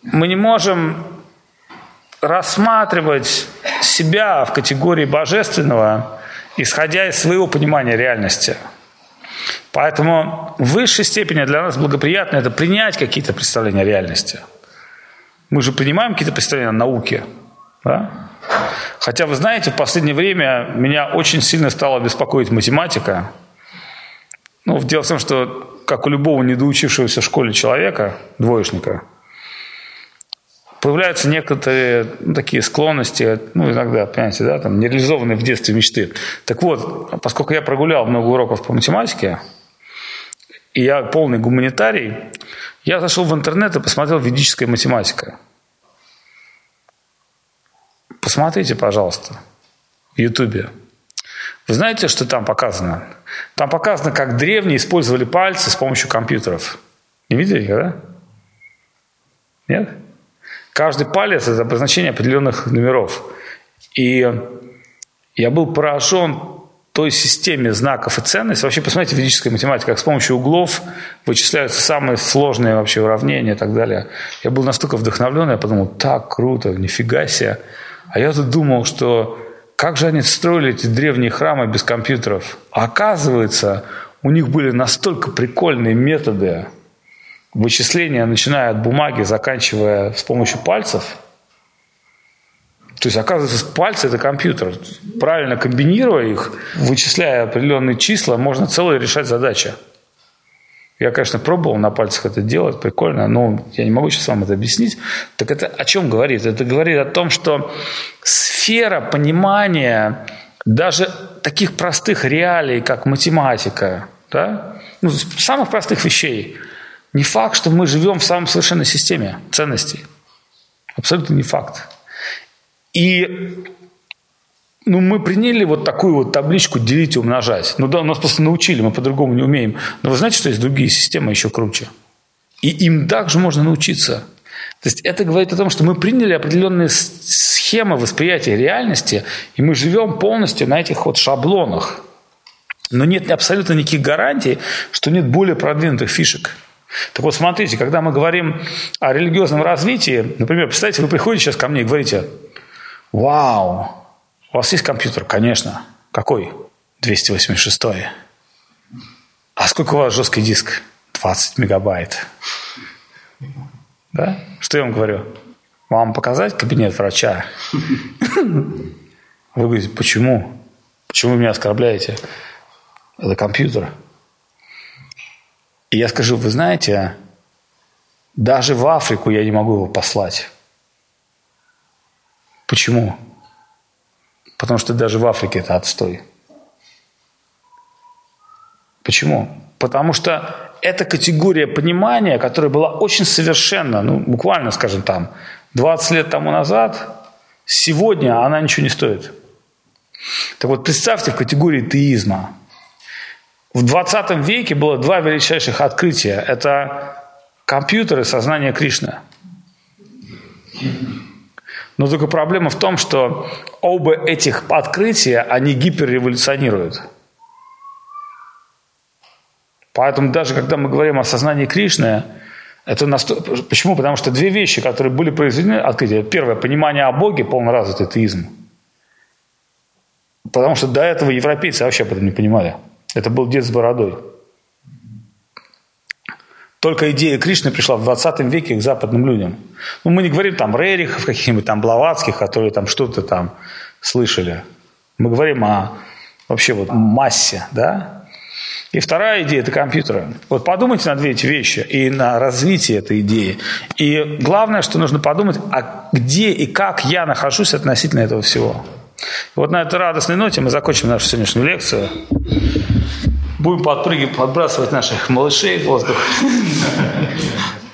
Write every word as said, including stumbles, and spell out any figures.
мы не можем рассматривать себя в категории божественного, исходя из своего понимания реальности. Поэтому в высшей степени для нас благоприятно это принять какие-то представления о реальности. Мы же принимаем какие-то представления о науке. Да? Хотя, вы знаете, в последнее время меня очень сильно стала беспокоить математика. Ну, дело в том, что, как у любого недоучившегося в школе человека, двоечника, появляются некоторые ну, такие склонности, ну, иногда, понимаете, да, там, нереализованные в детстве мечты. Так вот, поскольку я прогулял много уроков по математике, и я полный гуманитарий, я зашел в интернет и посмотрел ведическая математика. Посмотрите, пожалуйста, в Ютубе. Вы знаете, что там показано? Там показано, как древние использовали пальцы с помощью компьютеров. Не видели, да? Нет? Каждый палец – это обозначение определенных номеров. И я был поражен той системе знаков и ценностей. Вообще, посмотрите, ведическая математика, как с помощью углов вычисляются самые сложные вообще уравнения и так далее. Я был настолько вдохновлен, я подумал, так круто, нифига себе. А я тут думал, что как же они строили эти древние храмы без компьютеров? А оказывается, у них были настолько прикольные методы вычисления, начиная от бумаги, заканчивая с помощью пальцев. То есть, оказывается, пальцы – это компьютер. Правильно комбинируя их, вычисляя определенные числа, можно целые решать задачи. Я, конечно, пробовал на пальцах это делать, прикольно, но я не могу сейчас вам это объяснить. Так это о чем говорит? Это говорит о том, что сфера понимания даже таких простых реалий, как математика, да? Ну, самых простых вещей, не факт, что мы живем в самой совершенной системе ценностей. Абсолютно не факт. И ну, мы приняли вот такую вот табличку делить и умножать. Ну да, нас просто научили, мы по-другому не умеем. Но вы знаете, что есть другие системы еще круче? И им также можно научиться. То есть это говорит о том, что мы приняли определенные схемы восприятия реальности, и мы живем полностью на этих вот шаблонах. Но нет абсолютно никаких гарантий, что нет более продвинутых фишек. Так вот, смотрите, когда мы говорим о религиозном развитии, например, представьте, вы приходите сейчас ко мне и говорите: «Вау, у вас есть компьютер?» «Конечно». «Какой?» двести восемьдесят шесть. «А сколько у вас жесткий диск?» двадцать мегабайт. Да? Что я вам говорю? «Вам показать кабинет врача?» Вы говорите: «Почему? Почему вы меня оскорбляете? Это компьютер». И я скажу: вы знаете, даже в Африку я не могу его послать. Почему? Потому что даже в Африке это отстой. Почему? Потому что это категория понимания, которая была очень совершенна, ну, буквально, скажем, там, двадцать лет тому назад, сегодня она ничего не стоит. Так вот, представьте в категории теизма. В двадцатом веке было два величайших открытия. Это компьютер и сознание Кришны. Но только проблема в том, что оба этих открытия, они гиперреволюционируют. Поэтому даже когда мы говорим о сознании Кришны, это настолько... Почему? Потому что две вещи, которые были произведены, открытия. Первое, понимание о Боге, полноразвитый теизм. Потому что до этого европейцы вообще об этом не понимали. Это был дед с бородой. Только идея Кришны пришла в двадцатом веке к западным людям. Ну, мы не говорим там Рерихов, каких-нибудь там Блаватских, которые там что-то там слышали. Мы говорим о вообще вот массе, да? И вторая идея – это компьютеры. Вот подумайте на две эти вещи и на развитие этой идеи. И главное, что нужно подумать, а где и как я нахожусь относительно этого всего. И вот на этой радостной ноте мы закончим нашу сегодняшнюю лекцию. Будем подпрыгивать, подбрасывать наших малышей в воздух.